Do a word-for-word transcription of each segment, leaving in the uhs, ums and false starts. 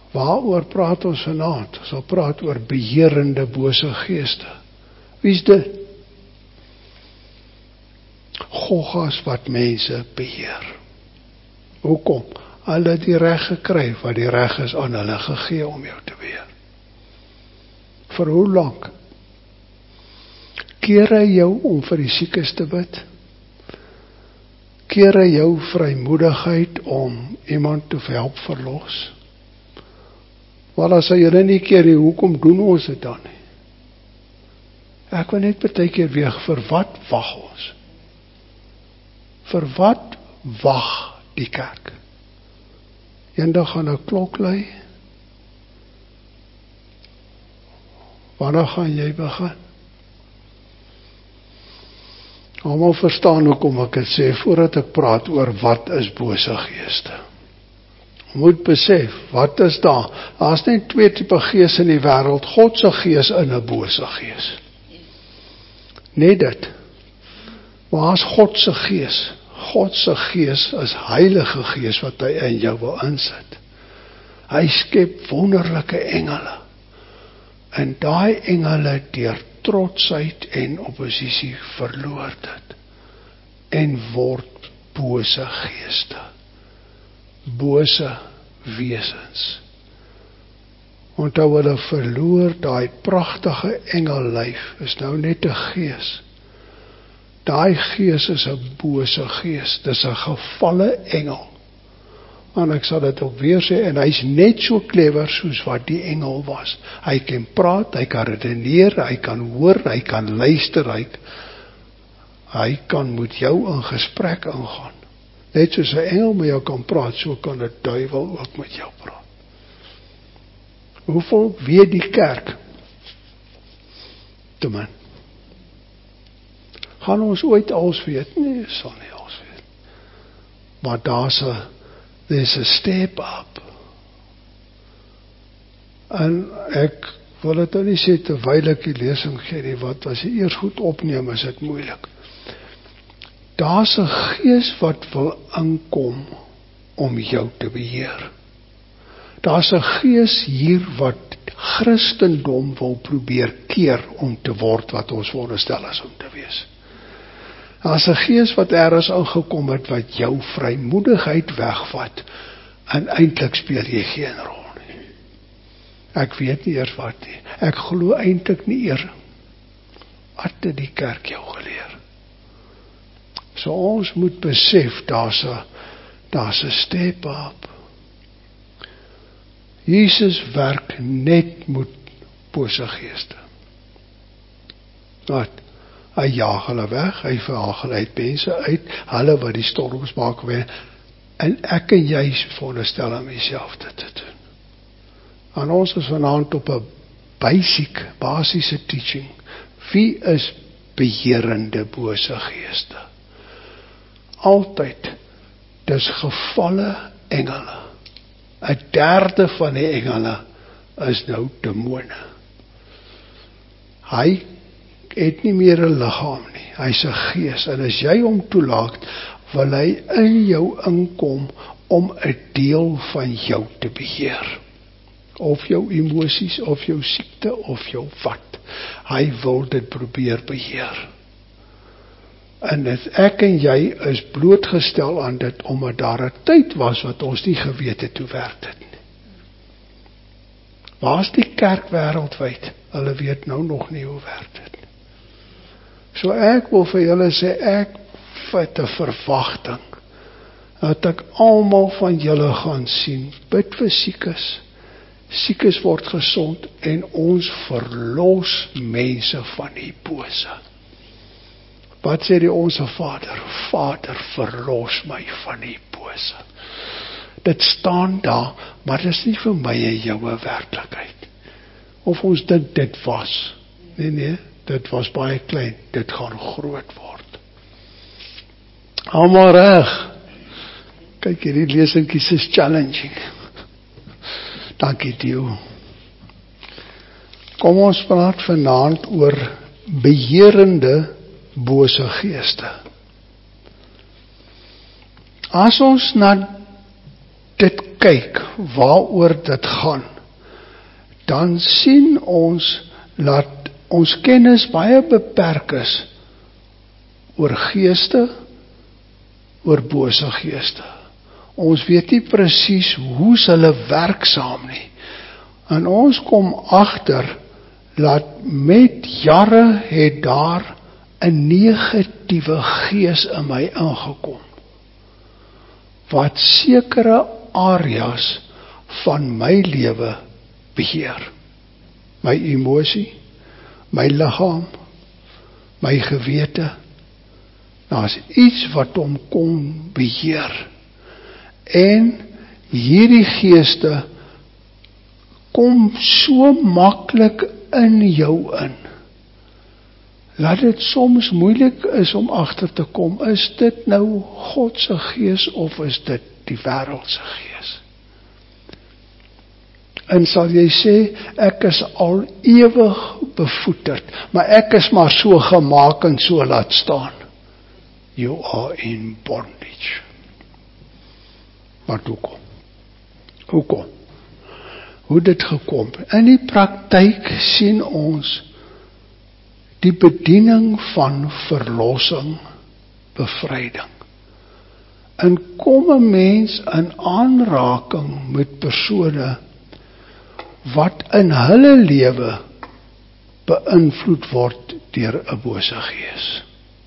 Waaroor praat ons vanaand? Ons sal praat oor beheerende bose geeste. Wie is dit? Goggas wat mense beheer. Hoekom? Hulle het die reg gekry, wat die reg is aan hulle gegee om jou te beheer. Vir hoe lank? Keer hy jou om vir die siekes te bid? Keer hy jou vrymoedigheid om iemand te help verlos? Maar as hy julle nie keer nie, hoekom doen ons dit dan nie? Ek wil net baie keer weer, vir wat wag ons? Vir wat wag die kerk? Eendag gaan 'n klok lui. Wanneer gaan jy begin? Almal verstaan hoekom ek dit sê, voordat ek praat oor wat is bose geeste. Moet besef, wat is daar? Daar's net twee tipe gees in die wêreld, God se gees en 'n bose gees. Net dit. Maar as God se gees, God se gees is Heilige Gees wat hy in jou wil insit. Hy skep wonderlike engele. En daai engele deur trotsheid en oppositie verloor dit. En word bose geeste. Bose wesens. Onthou hulle verloor daai pragtige engellyf, is nou net 'n gees. Daai gees is 'n bose gees, dis 'n gevalle engel. En ek sal dit ook weer sê, en hy's net so clever soos wat die engel was. Hy kan praat, hy kan redeneer, hy kan hoor, hy kan luister, hy, hy kan met jou in gesprek ingaan. Net soos 'n engel met jou kan praat, so kan 'n duiwel ook met jou praat. Hoeveel weet die kerk? Te min. Gaan ons ooit alles weet? Nee, sal nie alles weet. Maar daar's 'n there's a step up. En ek wil dit nou nie sê terwyl ek die lesing gee nie, wat as jy eers goed opneem, is dit moeilik. Daar's 'n gees wat wil inkom om jou te beheer. Daar's 'n gees hier wat Christendom wil probeer keer om te word wat ons veronderstel is om te wees. Daar's 'n gees wat eers ingekom het wat jou vrymoedigheid wegvat en eintlik speel jy geen rol nie. Ek weet nie eers wat nie. Ek glo eintlik nie eers wat het die kerk jou geleer. So ons moet besef daar's 'n daar's 'n step up. Jesus werk net met bose geeste. Wat? Hy jaag hulle weg, hy verhaal hulle uit mense uit, hulle wat die storms maak weer, en ek en jy veronderstel om jouself dit te doen. En ons is vanaand op 'n basic, basiese teaching. Wie is beheerende bose geeste? Altyd, dis gevalle engele. 'n derde van die engele is nou demone. Hy het nie meer 'n liggaam nie, hy's 'n gees, en as jy hom toelaat, wil hy in jou inkom om 'n deel van jou te beheer. Of jou emosies, of jou siekte, of jou wat. Hy wil dit probeer beheer. En dit ek en jy is blootgestel aan dit, omdat daar 'n tyd was wat ons nie geweet het hoe werk dit nie. Waar's die kerk wêreldwyd? Hulle weet nou nog nie hoe werk dit nie. So ek wil vir julle sê, ek vat 'n verwagting, dat ek almal van julle gaan sien, bid vir siekes, siekes word gesond, en ons verlos mense van die bose. Wat sê die onsse Vader? Vader, verlos my van die bose. Dit staan daar, maar dit is nie vir my en jou 'n werklikheid. Of ons dink dit was. Nee, nee, dit was baie klein. Dit gaan groot word. Almal reg. Kyk, hierdie lesingkies is challenging. Dankie, Dio. Kom ons praat vanaand oor beheerende bose geeste. As ons na dit kyk waaroor dit gaan, dan sien ons dat ons kennis baie beperk is oor geeste, oor bose geeste. Ons weet nie presies hoe hulle werksaam nie. En ons kom agter dat met jare het daar 'n negatiewe gees in my ingekom, wat sekere areas van my lewe beheer. My emosie, my liggaam, my gewete. Daar's iets wat hom kom beheer. En hierdie geeste kom so maklik in jou in, laat dit soms moeilik is om agter te kom, is dit nou God se gees of is dit die wêreld se gees? En sal jy sê, ek is al ewig bevoeterd, maar ek is maar so gemaak en so laat staan. You are in bondage. Maar hoekom? Hoekom? Hoe dit gekom? In die praktyk sien ons die bediening van verlossing, bevryding. En kom 'n mens in aanraking met persone wat in hulle lewe beïnvloed word deur 'n bose gees.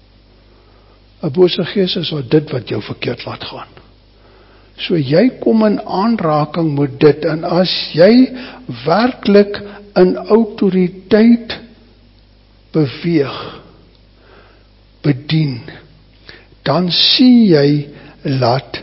'n Bose gees is wat dit wat jou verkeerd laat gaan. So jy kom in aanraking met dit, en as jy werklik in autoriteit beweeg, bedien, dan sien jy dat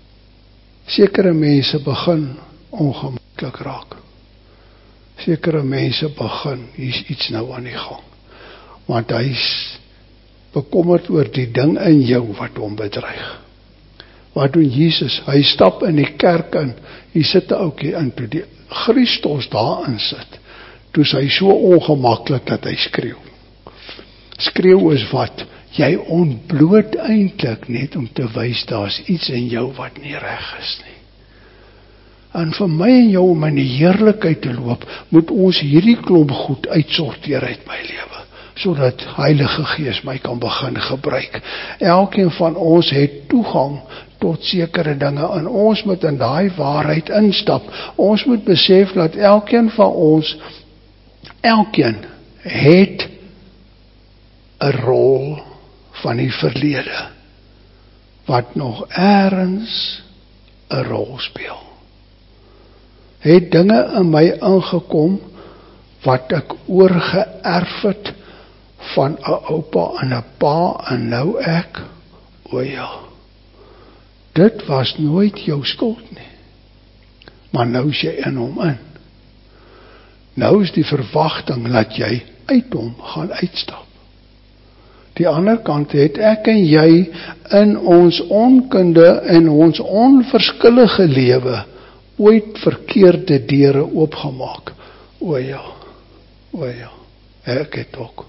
sekere mense begin ongemaklik raak. Sekere mense begin, hier's iets nou aan die gang. Want hy's bekommerd oor die ding in jou wat hom bedreig. Wat doen Jesus? Hy stap in die kerk in, hier sit 'n ouetjie in, toe die Christus daarin sit, toe is hy so ongemaklik dat hy skreeu. Skreeu is wat? Jy ontbloot eintlik net om te wys daar's iets in jou wat nie reg is nie. En vir my en jou om in die heerlikheid te loop, moet ons hierdie klomp goed uitsorteer uit my lewe, sodat Heilige Gees my kan begin gebruik. Elkeen van ons het toegang tot sekere dinge, en ons moet in daai waarheid instap. Ons moet besef dat elkeen van ons, elkeen het 'n rol van die verlede, wat nog ergens 'n rol speel. Het dinge in my ingekom, wat ek oorgeerf het, van 'n oupa en 'n pa, en nou ek, o ja, dit was nooit jou skuld nie. Maar nou is jy in hom in. Nou is die verwagting dat jy uit hom gaan uitstap. Die ander kant het ek en jy in ons onkunde en ons onverskillige lewe ooit verkeerde deure oopgemaak. O ja, o ja, ek het ook.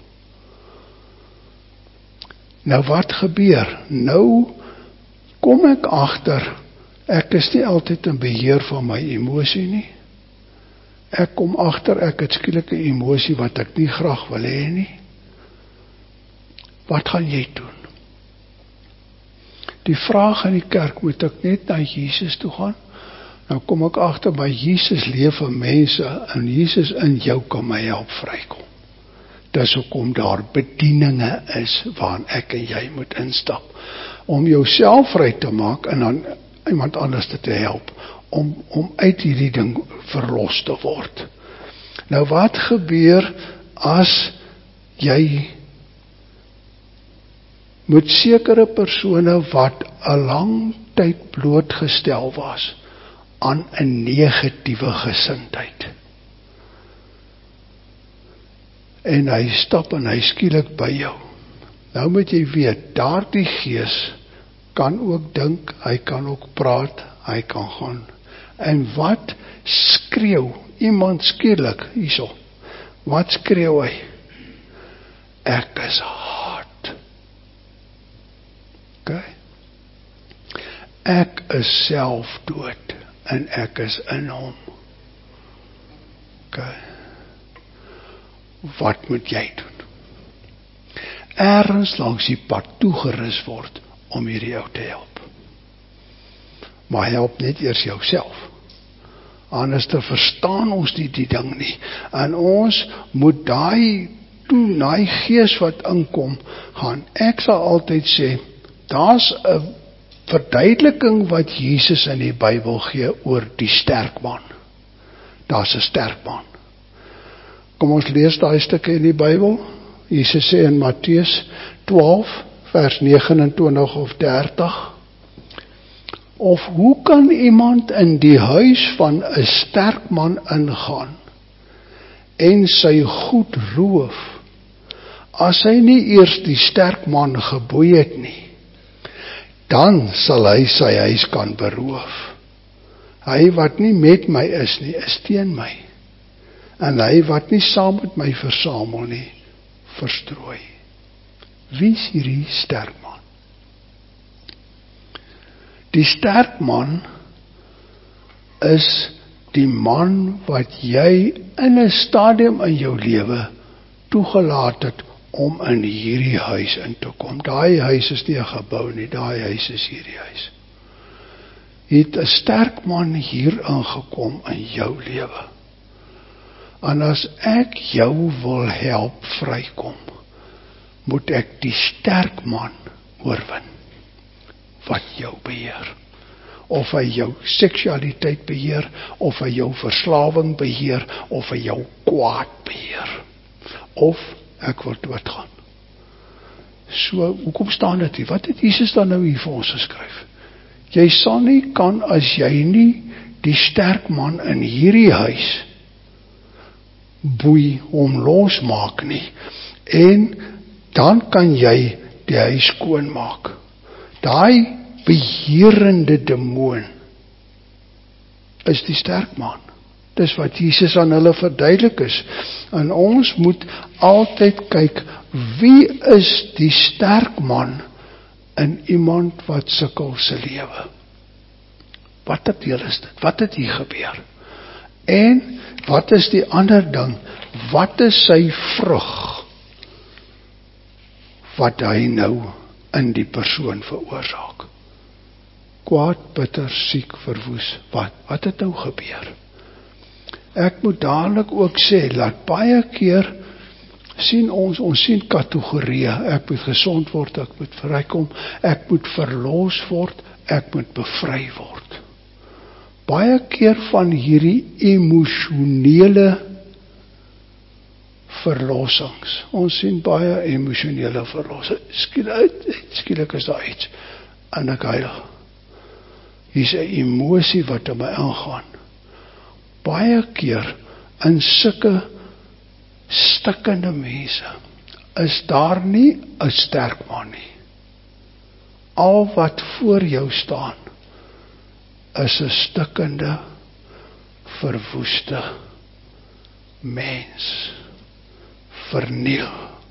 Nou wat gebeur? Nou kom ek agter, ek is nie altyd in beheer van my emosie nie. Ek kom agter, ek het skielik 'n emosie wat ek nie graag wil hê nie. Wat gaan jy doen? Die vraag in die kerk, moet ek net na Jesus toe gaan? Nou kom ek agter, by Jesus leef vir mense, en Jesus in jou kan my help vrykom. Dis hoekom daar bedieninge is, waarin ek en jy moet instap, om jouself vry te maak, en dan iemand anders te help, om, om uit hierdie ding verlos te word. Nou wat gebeur, as jy met sekere persone, wat 'n lang tyd blootgestel was, aan 'n negatiewe gesindheid. En hy stap en hy skielik by jou. Nou moet jy weet, daardie gees kan ook dink, hy kan ook praat, hy kan gaan. En wat skreeu iemand skielik hierso? Wat skreeu hy? Ek is hard. Okay. Ek is self dood. en ek is in hom. Okay. Wat moet jy doen? Ergens langs die pad toegerus word om hierdie jou te help. Maar help net eers jouself. Anders te verstaan ons nie die ding nie. En ons moet daai toe, daai gees wat inkom, gaan. Ek sal altyd sê, daar's 'n verduideliking wat Jesus in die Bybel gee oor die sterk man. Daar's 'n sterk man. Kom ons lees daai stukke in die Bybel. Jesus sê in Matteus twaalf, vers negenentwintig of dertig, of hoe kan iemand in die huis van 'n sterk man ingaan en sy goed roof, as hy nie eers die sterk man geboei het nie? Dan sal hy sy huis kan beroof. Hy wat nie met my is nie, is teen my. En hy wat nie saam met my versamel nie, verstrooi. Wie is hierdie sterk man? Die sterk man is die man wat jy in 'n stadium in jou lewe toegelaat het om in hierdie huis in te kom. Daai huis is nie 'n gebou nie, daai huis is hierdie huis. Het 'n sterk man hier ingekom in jou lewe. En as ek jou wil help vrykom, moet ek die sterk man oorwin wat jou beheer. Of hy jou seksualiteit beheer, of hy jou verslawing beheer, of hy jou kwaad beheer. Of ek wil doodgaan. So, hoekom staan dit hier? Wat het Jesus dan nou hier vir ons geskryf? Jy sal nie kan as jy nie die sterk man in hierdie huis boei hom losmaak nie. En dan kan jy die huis skoonmaak. Daai beheerende demoon is die sterk man. Dis wat Jesus aan hulle verduidelik is. En ons moet altyd kyk, wie is die sterk man in iemand wat sukkel se lewe? Wat het deel is dit? Wat het hier gebeur? En wat is die ander ding? Wat is sy vrug wat hy nou in die persoon veroorsaak? Kwaad, bitter, siek, verwoes. Wat? Wat het nou gebeur? Ek moet dadelik ook sê, dat baie keer sien ons, ons sien kategorieë. Ek moet gesond word, ek moet vrykom, ek moet verlos word, ek moet bevry word. Baie keer van hierdie emosionele verlossings. Ons sien baie emosionele verlossings. Skielik, skielik is daar iets. En ek huil. Hier is 'n emosie wat in my aangaan. Baie keer in sulke stikkende mense is daar nie 'n sterk man nie. Al wat voor jou staan is 'n stikkende, verwoeste mens. Verniel.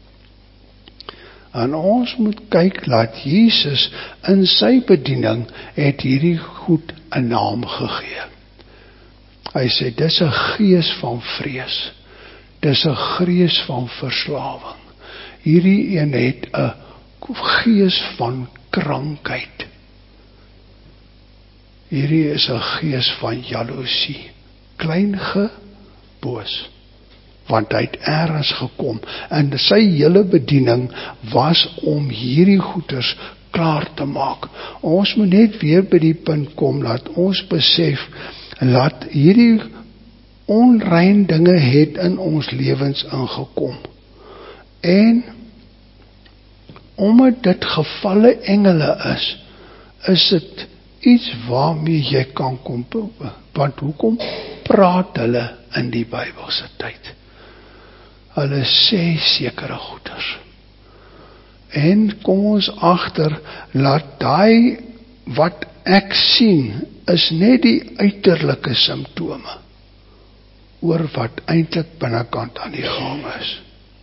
En ons moet kyk, laat Jesus in sy bediening het hierdie goed 'n naam gegee. Hy sê, dis 'n gees van vrees. Dis 'n gees van verslawing. Hierdie een het 'n gees van krankheid. Hierdie is 'n gees van jaloesie. Klein ge, boos. Want hy het ergens gekom. En sy hele bediening was om hierdie goeders klaar te maak. Ons moet net weer by die punt kom, laat ons besef, laat hierdie onrein dinge het in ons lewens ingekom. En omdat dit gevalle engele is, is dit iets waarmee jy kan kom. Want hoekom praat hulle in die Bybelse tyd? Hulle sê sekere goeders. En kom ons agter, laat daai wat ek sien, is net die uiterlike simptome oor wat eintlik binnekant aan die gang is.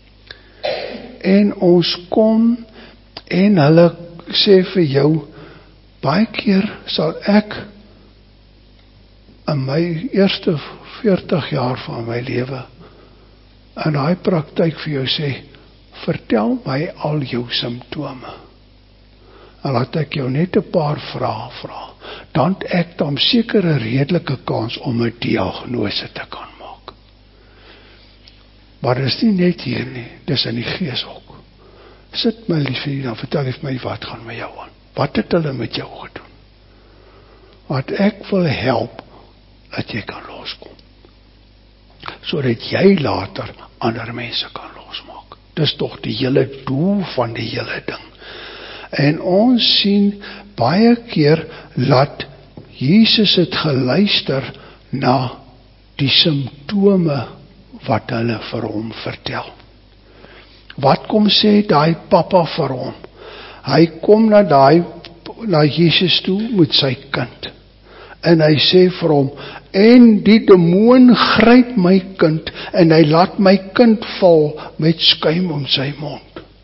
En ons kom en hulle sê vir jou, baie keer sal ek in my eerste veertig jaar van my lewe, in daai praktyk vir jou sê, vertel my al jou simptome. En laat ek jou net 'n paar vrae vra. Dan het ek dan seker 'n redelike kans om 'n diagnose te kan maak. Maar dit is nie net hier nie, dis in die gees ook. Sit my liefie, dan vertel jy my wat gaan met jou aan. Wat het hulle met jou gedoen? Want ek wil help dat jy kan loskom. Sodat jy later ander mense kan losmaak. Dis tog die hele doel van die hele ding. En ons sien baie keer dat Jesus het geluister na die simptome wat hulle vir hom vertel. Wat kom sê daai pappa vir hom? Hy kom na daai na Jesus toe met sy kind. En hy sê vir hom, en die demoon gryp my kind, en hy laat my kind val met skuim om sy mond.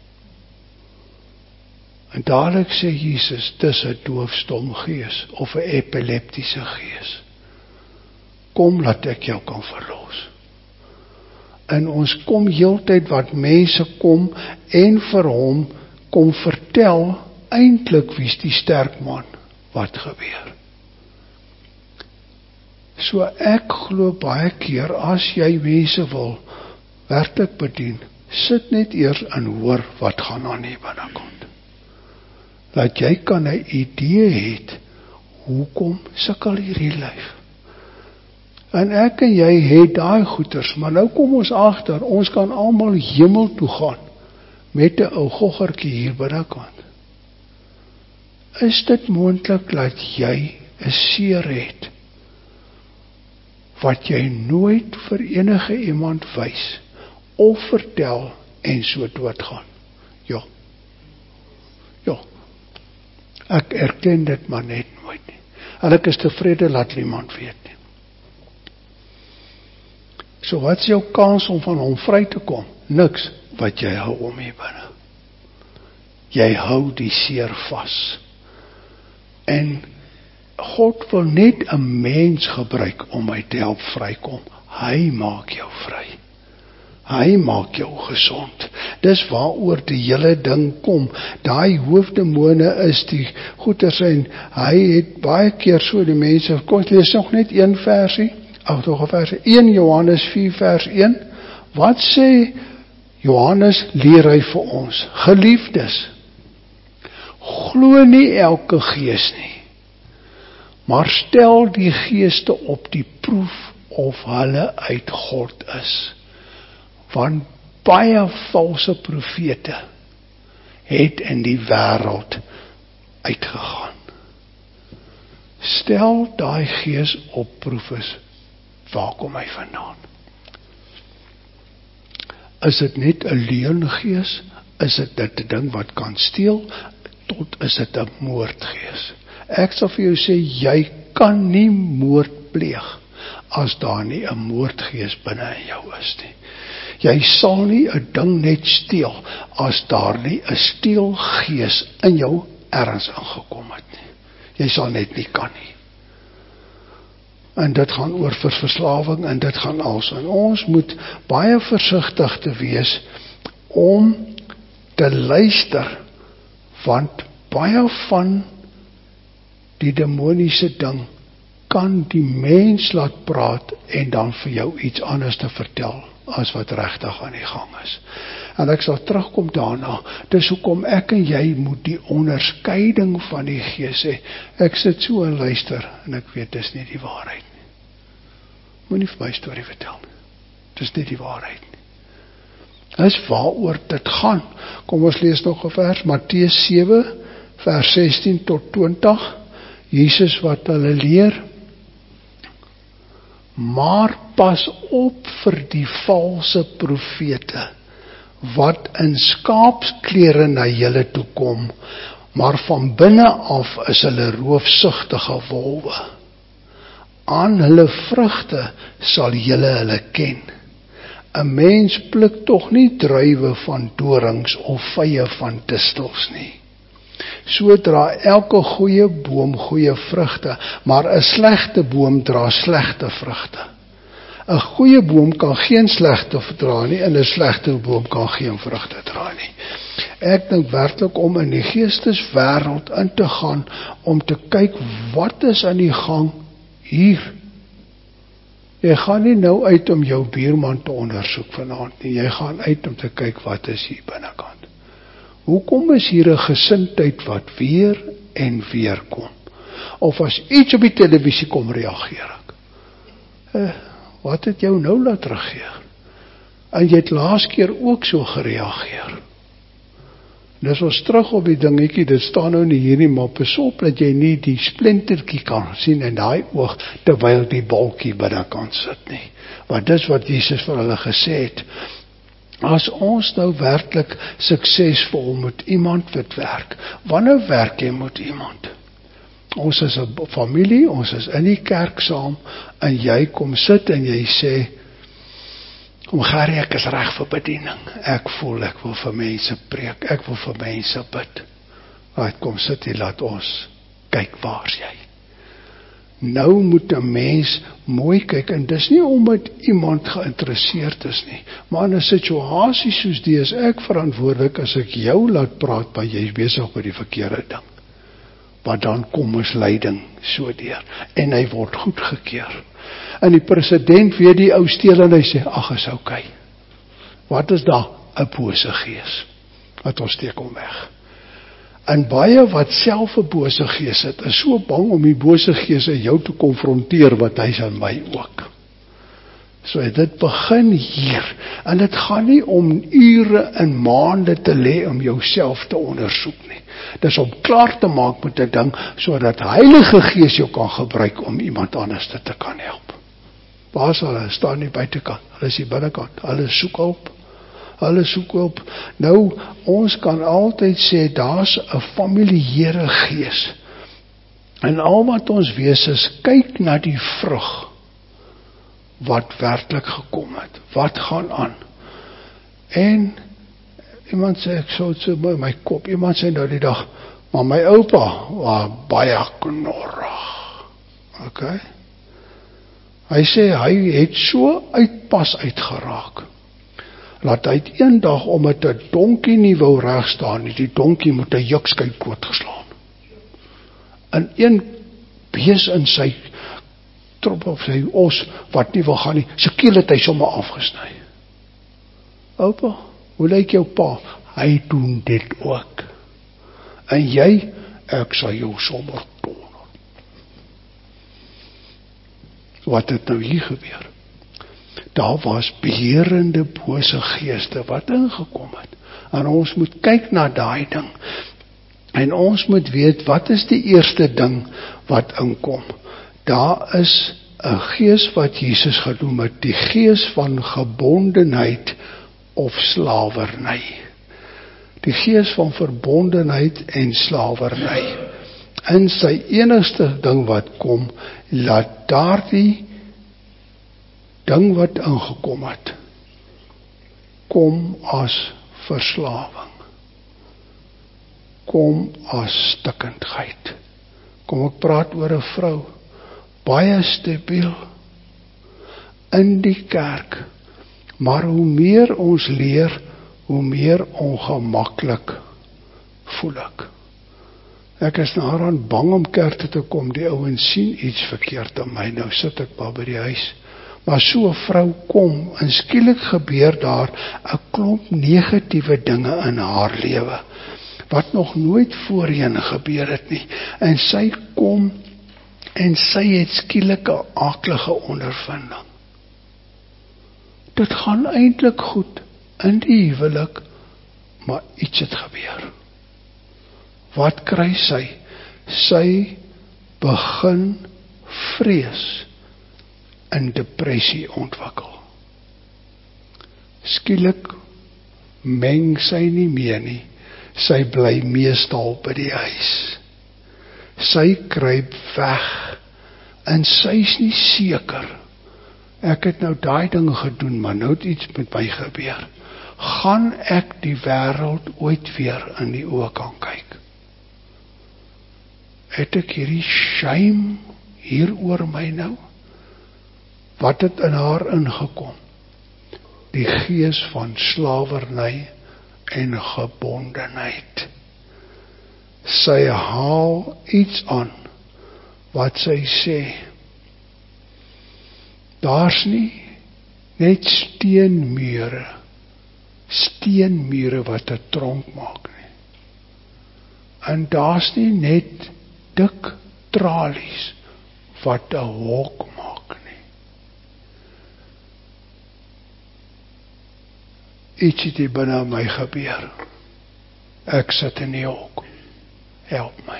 En dadelik sê Jesus, dis 'n doofstom gees, of 'n epileptiese gees. Kom, laat ek jou kan verlos. En ons kom heeltyd wat mense kom, en vir hom kom vertel, eintlik wie's die sterk man, wat gebeur. So ek glo baie keer, as jy mense wil werklik bedien, sit net eers en hoor wat gaan aan hier binnekant. Dat jy kan 'n idee het, hoekom sukkel hierdie lyf? En ek en jy het daai goeters, maar nou kom ons agter, ons kan almal hemel toe gaan, met 'n ou goggertjie hier binnekant. Is dit moontlik dat jy 'n seer het, wat jy nooit vir enige iemand wys, of vertel, en so doodgaan? Ja. Ja. Ek erken dit maar net nooit nie. En ek is tevrede, laat niemand weet nie. So wat is jou kans om van hom vry te kom? Niks, wat jy hou om hier binne. Jy hou die seer vas. En God wil net 'n mens gebruik om my te help vrykom. Hy maak jou vry. Hy maak jou gesond. Dis waaroor die hele ding kom. Daai hoofdemone is die goeters, en hy het baie keer so die mense, kom ek lees nog net een versie, ag tog 'n versie, een Johannes vier vers een. Wat sê Johannes, leer hy vir ons? Geliefdes, glo nie elke gees nie, maar stel die geeste op die proef of hulle uit God is. Want baie valse profete het in die wêreld uitgegaan. Stel daai gees op proef is, waar kom hy vandaan? Is dit net 'n leeugees? Is dit dit 'n ding wat kan steel? Tot is dit 'n moordgees? Ek sal vir jou sê, jy kan nie moord pleeg as daar nie 'n moordgees binne in jou is nie. Jy sal nie 'n ding net steel as daar nie 'n steelgees in jou ergens ingekom het nie. Jy sal net nie kan nie. En dit gaan oor vir verslawing, en dit gaan als. En ons moet baie versigtig te wees om te luister, want baie van die demoniese ding kan die mens laat praat en dan vir jou iets anders te vertel as wat regtig aan die gang is. En ek sal terugkom daarna. Dis hoekom ek en jy moet die onderskeiding van die gees hê. Ek sit so en luister en ek weet dis nie die waarheid nie. Moenie vir my storie vertel nie. Dis nie die waarheid nie. Dis waaroor dit gaan. Kom ons lees nog 'n vers, Matteus sewe vers sestien tot twintig. Jesus wat hulle leer, maar pas op vir die valse profete, wat in skaapsklere na julle toe kom, maar van binne af is hulle roofsugtige wolwe. Aan hulle vrugte sal julle hulle ken. 'n Mens pluk tog nie druiwe van dorings of vye van distels nie. So dra elke goeie boom goeie vrugte, maar 'n slegte boom dra slegte vrugte. 'n Goeie boom kan geen slegte dra nie, en 'n slegte boom kan geen vrugte dra nie. Ek dink werklik om in die geesteswêreld in te gaan, om te kyk wat is aan die gang hier. Jy gaan nie nou uit om jou buurman te ondersoek vanaand nie, jy gaan uit om te kyk wat is hier binnekant. Hoekom is hier 'n gesindheid wat weer en weer kom? Of as iets op die televisie kom, reageer ek. Eh, wat het jou nou laat reageer? En jy het laas keer ook so gereageer. Dis ons terug op die dingetjie, dit staan nou nie hier nie, maar pas op dat jy nie die splintertjie kan sien in daai oog, terwyl die bolkie binnekant sit nie. Want dis wat Jesus vir hulle gesê het. As ons nou werklik suksesvol met iemand wil werk, wanneer werk jy met iemand? Ons is 'n familie, ons is in die kerk saam, en jy kom sit en jy sê, kom Gary, ek is reg vir bediening, ek voel, ek wil vir mense preek, ek wil vir mense bid. Right, kom sit hier, laat ons kyk waar's jy. Nou moet 'n mens mooi kyk, en dis nie omdat iemand geïnteresseerd is nie, maar in 'n situasie soos die is ek verantwoordelik as ek jou laat praat, maar jy is besig met die verkeerde ding. Maar dan kom ons leiding so deur, en hy word goedgekeur. En die president weet die ou steel en hy sê, ag, is okay. Wat is daar? 'n Bose gees. Wat ons steek hom weg. En baie wat self 'n bose gees het, is so bang om die bose gees in jou te konfronteer, wat hy is aan my ook. So dit begin hier, en dit gaan nie om ure en maande te lê om jouself te ondersoek nie. Dis om klaar te maak met 'n ding, sodat Heilige Gees jou kan gebruik om iemand anders te kan help. Waar is hulle? Staan nie buitekant, hulle is die binnekant, hulle soek hulp. Hulle soek hulp. Nou, ons kan altyd sê, daar's 'n familiêre gees. En al wat ons wees is, kyk na die vrug wat werklik gekom het. Wat gaan aan? En iemand sê, ek sou so by my kop, iemand sê nou die dag, maar my oupa was baie knorrig. Ok? Hy sê, hy het so uitpas uitgeraak, laat hy het een dag, omdat 'n donkie nie wou reg staan nie, die donkie moet 'n jukskyp doodgeslaan. En een bees in sy trop op sy os, wat nie wil gaan nie, sy keel het hy sommer afgesny. Oupa, hoe lyk jou pa? Hy doen dit ook. En jy, ek sal jou sommer toon. Wat het nou hier gebeur? Daar was beheerende bose geeste wat ingekom het. En ons moet kyk na daai ding. En ons moet weet, wat is die eerste ding wat inkom? Daar is 'n gees wat Jesus genoem het, die gees van gebondenheid of slawerny. Die gees van verbondenheid en slawerny. En sy enigste ding wat kom, laat daardie ding wat ingekom het, kom as verslawing. Kom as stikkendheid. Kom ek praat oor 'n vrou, baie stabiel, in die kerk, maar hoe meer ons leer, hoe meer ongemaklik voel ek. Ek is daaraan bang om kerk toe te kom, die ouens sien iets verkeerd aan my, nou sit ek maar by die huis. Maar so 'n vrou kom, en skielik gebeur daar 'n klomp negatiewe dinge in haar lewe, wat nog nooit voorheen gebeur het nie. En sy kom, en sy het skielik 'n aaklige ondervinding. Dit gaan eintlik goed in die huwelik, maar iets het gebeur. Wat kry sy? Sy begin vrees in depressie ontwikkel. Skielik meng sy nie meer nie. Sy bly meestal by die huis. Sy kruip weg, en sy is nie seker. Ek het nou daai ding gedoen, maar nou het iets met my gebeur. Gaan ek die wêreld ooit weer in die oë kan kyk? Het ek hierdie shame hier oor my nou? Wat het in haar ingekom? Die gees van slawerny en gebondenheid. Sy haal iets aan wat sy sê. Daar's nie net steenmure, steenmure wat 'n tronk maak nie. En daar's nie net dik tralies wat 'n hok maak nie. Iets het hier binne my gebeur. Ek sit in die hok. Help my.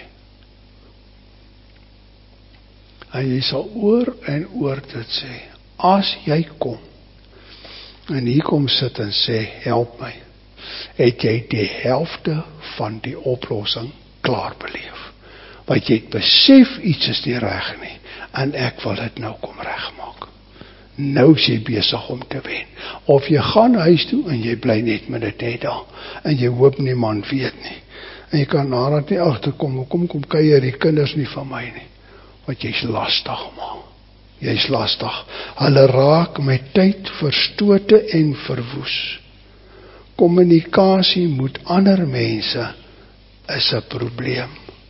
En jy sal oor en oor dit sê, as jy kom, en hier kom sit en sê, help my, het jy die helfte van die oplossing klaar beleef. Want jy het besef iets is nie reg nie, en ek wil dit nou kom regmaak. Nou is jy besig om te wen. Of jy gaan huis toe, en jy bly net met dit net daar, en jy hoop niemand weet nie. En jy kan nadat nie agterkom, kom, kom kuier die kinders nie van my nie. Want jy's lastig, man. Jy's lastig. Hulle raak met tyd verstote en verwoes. Kommunikasie met ander mense is 'n probleem.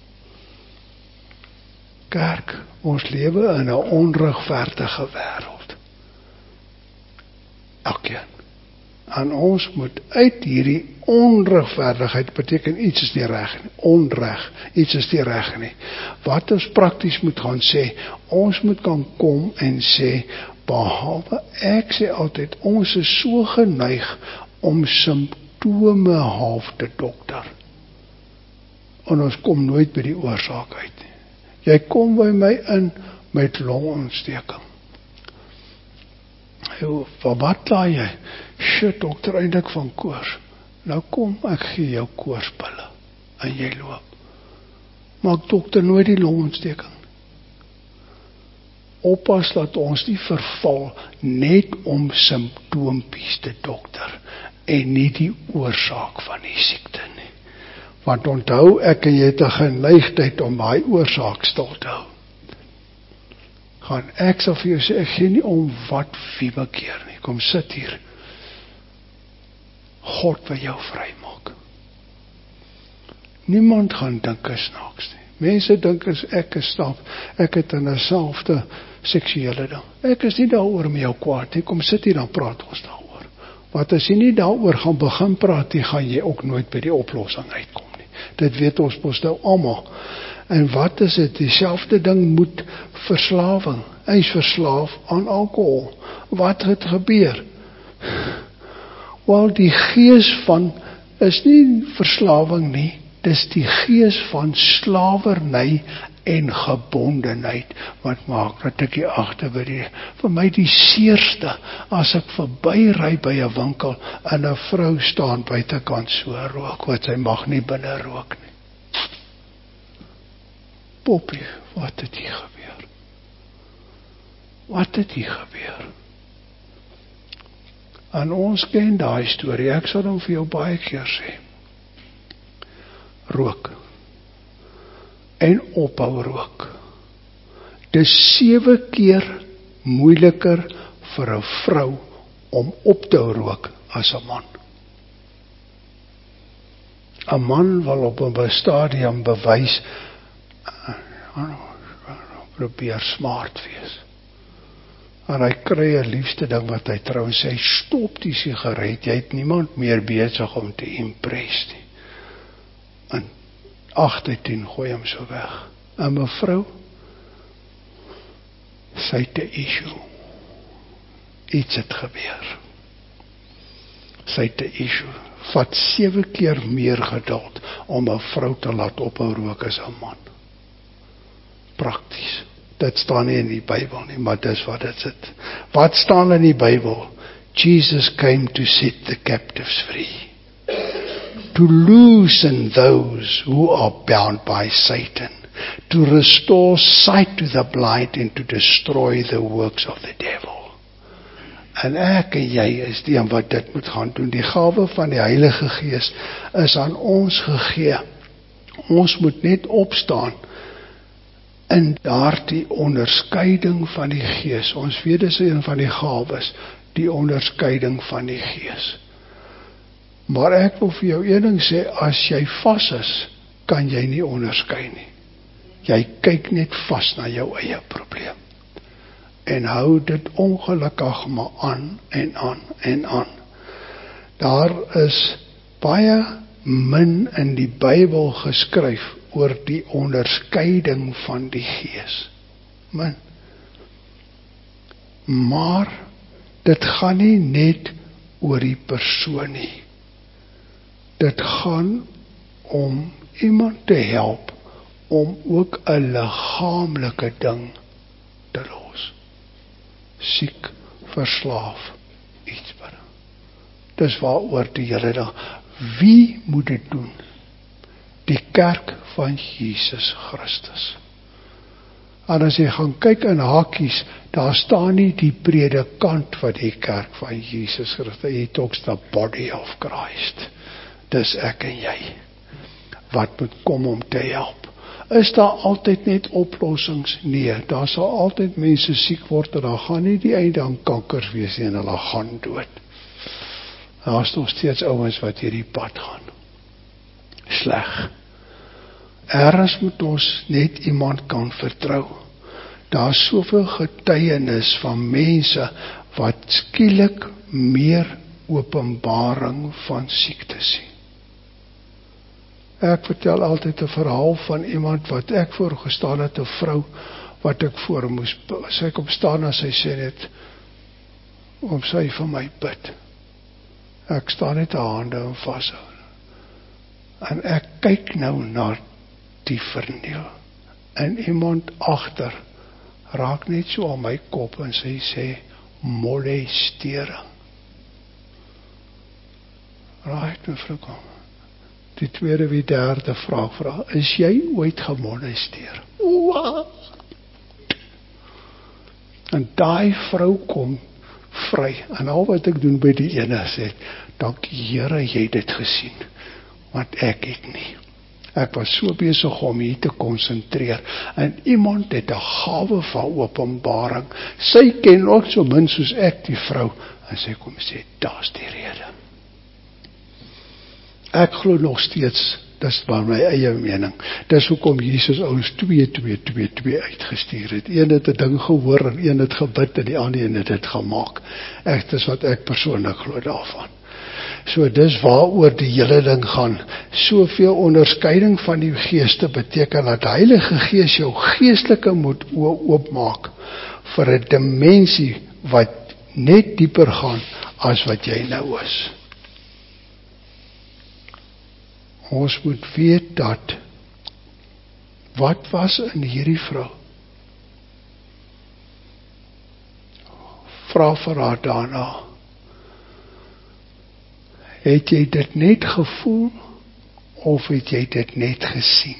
Kerk, ons lewe in 'n onregverdige wêreld. Elkeen. En ons moet uit hierdie onregverdigheid, beteken iets is nie reg nie, onreg, iets is nie reg nie. Wat ons prakties moet gaan sê, ons moet kan kom en sê, behalwe, ek sê altyd, ons is so geneig om simptome half te dokter. En ons kom nooit by die oorsaak uit nie. Jy kom by my in met longontsteking. Van wat laai jy? Shit, dokter, eintlik van koors. Nou kom, ek gee jou koorspille. En jy loop. Maak dokter nooit die longontsteking. Oppas dat ons nie verval net om simptoompies te dokter en nie die oorsaak van die siekte nie. Want onthou, ek en jy het 'n geneigtheid om daai oorsaak stil te hou. Gaan, ek sal vir jou sê, ek gee nie om wat wie bekeer nie. Kom sit hier. God wil jou vrymaak. Niemand gaan dink is snaaks nie. Mense dink as ek is stap, ek het in 'n selfde seksuele ding. Ek is nie daaroor met jou kwaad nie. Kom sit hier, dan praat ons daaroor. Want as jy nie daaroor gaan begin praat nie, gaan jy ook nooit by die oplossing uitkom nie. Dit weet ons mos nou almal. En wat is dit? Dieselfde ding moet verslawing. Hy is verslaaf aan alkohol. Wat het gebeur? Wel, die gees van, is nie verslawing nie, dis die gees van slawerny en gebondenheid, wat maak dat ek hier agter by die, vir my die seerste, as ek verby ry by 'n winkel, en 'n vrou staan buitekant so rook, wat sy mag nie binne rook nie. Poppie, wat het hier gebeur? Wat het hier gebeur? En ons ken daai storie, ek sal hom vir jou baie keer sê. Rook. En ophou rook. Dis sewe keer moeiliker vir 'n vrou om op te hou rook as 'n man. 'n Man wil op 'n stadium bewys, probeer smart wees. En hy kry 'n liefste ding wat hy trouwens sê, stop die sigaret, jy het niemand meer besig om te impress nie. En agt uit tien gooi hom so weg. En mevrou, sy het 'n issue. Iets het gebeur. Sy het 'n issue. Vat sewe keer meer geduld om 'n vrou te laat ophou rook as 'n man. Prakties. Dit staan nie in die Bybel nie, maar dis wat dit sit. Wat staan in die Bybel? Jesus came to set the captives free. To loosen those who are bound by Satan. To restore sight to the blind and to destroy the works of the devil. En ek en jy is die een wat dit moet gaan doen. Die gawe van die Heilige Gees is aan ons gegee. Ons moet net opstaan in daardie onderskeiding van die Gees. Ons weet dis een van die gawes, die onderskeiding van die Gees. Maar ek wil vir jou een ding sê, as jy vas is, kan jy nie onderskei nie. Jy kyk net vas na jou eie probleem. En hou dit ongelukkig maar aan en aan en aan. Daar is baie min in die Bybel geskryf oor die onderskeiding van die Gees. Min. Maar dit gaan nie net oor die persoon nie. Dit gaan om iemand te help om ook 'n liggaamlike ding te los. Siek, verslaaf, iets bring. Dis waaroor die hele dag. Wie moet dit doen? Die kerk van Jesus Christus. En as jy gaan kyk in hakies, daar staan nie die predikant van die kerk van Jesus Christus. He talks the body of Christ. Dis ek en jy. Wat moet kom om te help? Is daar altyd net oplossings? Nee, daar sal altyd mense siek word en daar gaan nie die einde aan kankers wees en hulle gaan dood. Daar is nog steeds ouens wat hierdie pad gaan. Sleg. Ergens moet ons net iemand kan vertrou. Daar is soveel getuienis van mense wat skielik meer openbaring van siekte sien. Ek vertel altyd 'n verhaal van iemand wat ek voorgestaan het, 'n vrou wat ek voor moes, sy kom staan en sy sê net, om sy vir my bid. Ek staan net haar hande en vashou. En ek kyk nou na die verniel. En iemand agter raak net so aan my kop en sy sê, molestering. Right, mevrou kom. Die tweede wie derde vraag vraag, is jy ooit gemolesteer? Wat? En daai vrou kom vry, en al wat ek doen by die ene sê, dankie Here, jy dit gesien, want ek het nie. Ek was so besig om hier te konsentreer, en iemand het 'n gawe van openbaring, sy ken ook so min soos ek die vrou, en sy kom sê, daar's die rede. Ek glo nog steeds, dis maar my eie mening, dis hoekom Jesus ons twee, twee, twee, twee uitgestuur het. Een het 'n ding gehoor en een het gebid en die ander een het dit gemaak. Ek, dis wat ek persoonlik glo daarvan. So dis waaroor die hele ding gaan. Soveel onderskeiding van die geeste beteken dat die Heilige Gees jou geestelike moet oopmaak vir 'n dimensie wat net dieper gaan as wat jy nou is. Ons moet weet dat, wat was in hierdie vrou? Vra vir haar daarna. Het jy dit net gevoel, of het jy dit net gesien?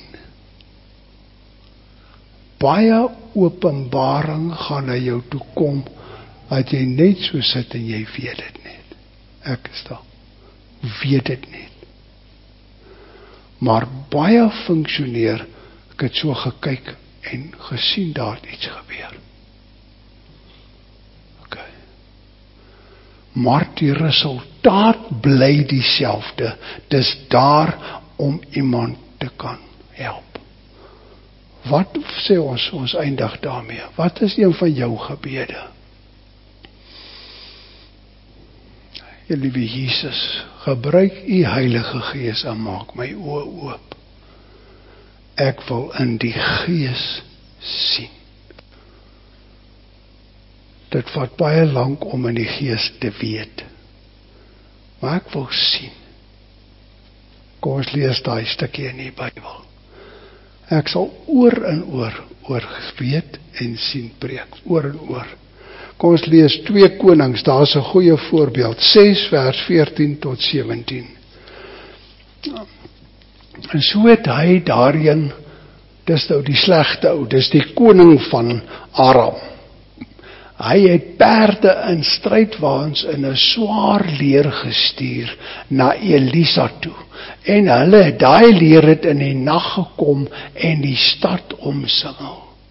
Baie openbaring gaan na jou toe kom, dat jy net so sit en jy weet dit net. Ek is daar. Weet dit net. Maar baie funksioneer, ek het so gekyk en gesien daar iets gebeur. Ok. Maar die resultaat bly dieselfde. Dis daar om iemand te kan help. Wat sê ons, ons eindig daarmee? Wat is een van jou gebede? Ja, liewe Jesus, gebruik u Heilige Gees en maak my oë oop. Ek wil in die Gees sien. Dit vat baie lank om in die Gees te weet. Maar ek wil sien. Kom ons lees daai stukkie in die Bybel. Ek sal oor en oor, oor weet en sien preek, oor en oor. Kom ons lees twee Konings, daar is 'n goeie voorbeeld, ses vers veertien tot sewentien. En so het hy daarin, dis nou die slegte ou, dis die koning van Aram. Hy het perde in strydwaans in 'n swaar leer gestuur na Elisa toe. En hulle, daai leer het in die nag gekom en die stad omsingel.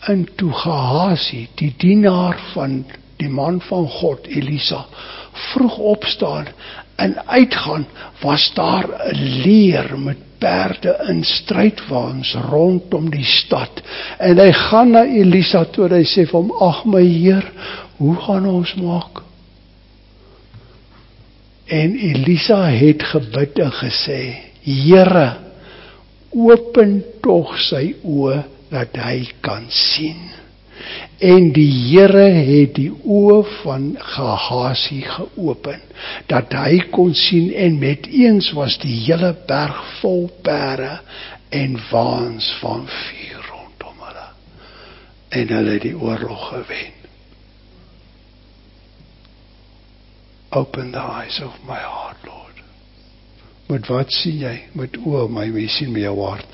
En toe Gehasie, die dienaar van die man van God, Elisa, vroeg opstaan en uitgaan, was daar 'n leer met perde in strydwaans rondom die stad. En hy gaan na Elisa toe en hy sê vir hom, ag my Heer, hoe gaan ons maak? En Elisa het gebid en gesê, Here, open tog sy oë, dat hy kan sien. En die Here het die oë van Gehasie geopen, dat hy kon sien, en met eens was die hele berg vol perde en waans van vuur rondom hulle. En hulle het die oorlog gewen. Open the eyes of my heart, Lord. Met wat sien jy? Met oë my, jy sien met jou hart.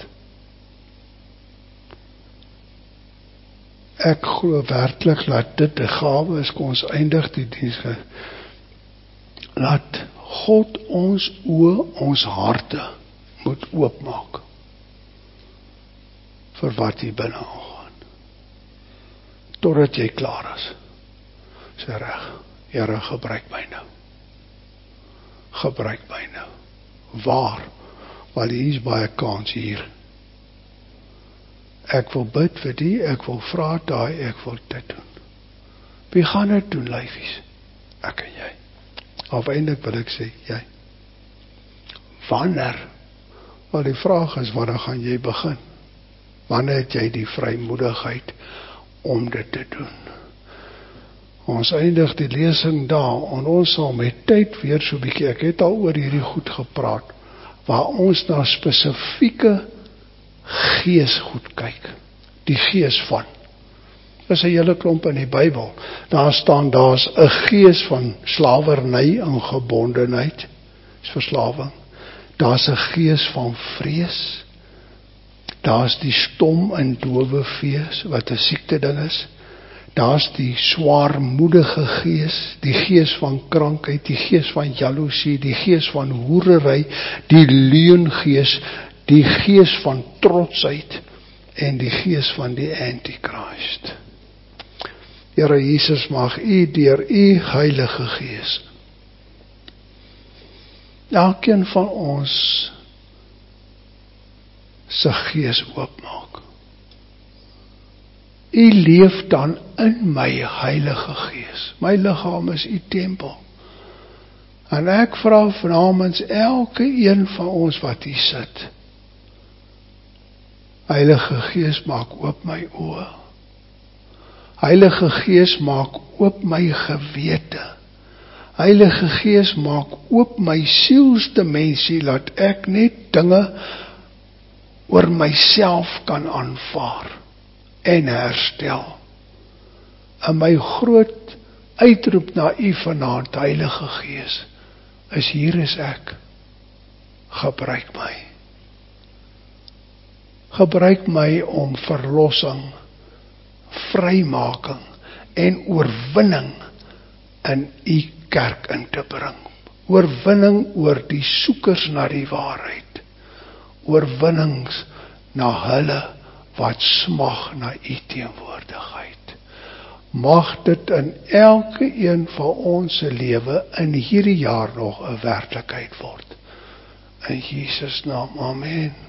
Ek glo werklik dat dit 'n gawe is, kom ons eindig die diens. Laat God ons oë, ons harte moet oopmaak vir wat hier binne aangaan. Totdat jy klaar is. Sê reg, Here, gebruik my nou. Gebruik my nou. Waar? Want hier is baie kans hier. Ek wil bid vir die, ek wil vra daai, ek wil dit doen. Wie gaan dit doen, lyfies? Ek en jy. Of eintlik wil ek sê, jy. Wanneer? Wel die vraag is, wanneer gaan jy begin? Wanneer het jy die vrymoedigheid om dit te doen? Ons eindig die lesing daar, en ons sal met tyd weer so bietjie, ek het al oor hierdie goed gepraat, waar ons na spesifieke gees goed kyk, die gees van. Dit is 'n hele klomp in die Bybel. Daar staan, daar's 'n gees van slawerny en gebondenheid, is verslawing. Daar's 'n gees van vrees. Daar's die stom en dowe gees, wat 'n siekte ding is. Daar's die swaarmoedige gees, die gees van krankheid, die gees van jaloesie, die gees van hoerery, die leungees, die gees van trotsheid en die gees van die Antichrist. Here Jesus, mag U deur U Heilige Gees elkeen van ons se gees oopmaak. U leef dan in my Heilige Gees. My liggaam is U tempel. En ek vra namens elke een van ons wat hier sit, Heilige Gees, maak oop my oë. Heilige Gees, maak oop my gewete. Heilige Gees, maak oop my sielsdimensie, laat ek net dinge oor myself kan aanvaar en herstel. En my groot uitroep na U vanaand, Heilige Gees, is hier is ek. Gebruik my. Gebruik my om verlossing, vrymaking en oorwinning in U kerk in te bring. Oorwinning oor die soekers na die waarheid. Oorwinnings na hulle wat smag na U teenwoordigheid. Mag dit in elke een van ons se lewe in hierdie jaar nog 'n werklikheid word. In Jesus naam, amen.